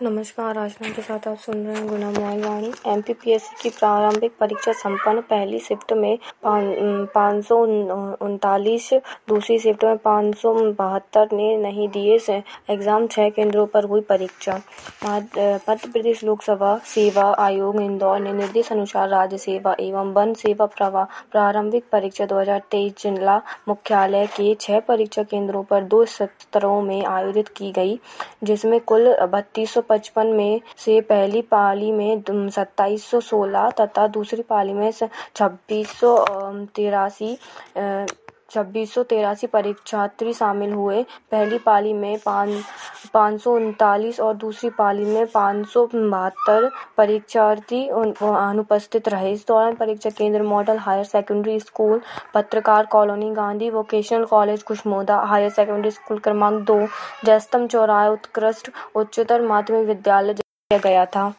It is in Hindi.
नमस्कार, आशना के साथ आप सुन रहे हैं गुना मोबाइल वाणी। एमपीपीएससी की प्रारंभिक परीक्षा संपन्न। पहली शिफ्ट में 539, दूसरी शिफ्ट में 572 ने नहीं दिए एग्जाम। 6 केंद्रों पर हुई परीक्षा। मध्य प्रदेश लोकसभा सेवा आयोग इंदौर ने निर्देश अनुसार राज्य सेवा एवं वन सेवा प्रारंभिक परीक्षा 2023 जिला मुख्यालय के 6 परीक्षा केंद्रों पर 2 सत्रों में आयोजित की गई, जिसमें कुल 3255 में से पहली पाली में 2716 तथा दूसरी पाली में 2683 परीक्षार्थी शामिल हुए। पहली पाली में 539 और दूसरी पाली में 572 परीक्षार्थी अनुपस्थित रहे। इस दौरान परीक्षा केंद्र मॉडल हायर सेकेंडरी स्कूल, पत्रकार colony, Gandhi vocational college Kushmoda, higher secondary school क्रमांक 2, जयस्तंभ चौराहा, उत्कृष्ट उच्चतर माध्यमिक विद्यालय किया गया था।